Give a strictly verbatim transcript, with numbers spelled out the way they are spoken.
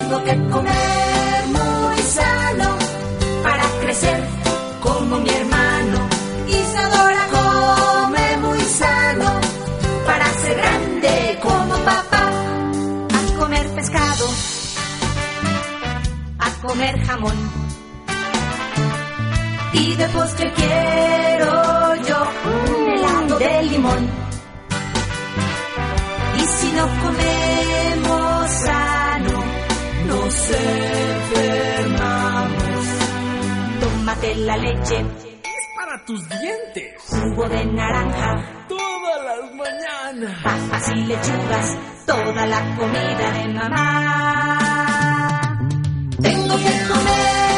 Tengo que comer muy sano para crecer como mi hermano. Isadora come muy sano para ser grande como papá. A comer pescado, a comer jamón, y de postre quiero yo un helado de limón. Y si no comemos sano, nos enfermamos. Tómate la leche, es para tus dientes. Jugo de naranja, todas las mañanas. Papas y lechugas, toda la comida de mamá. Tengo que comer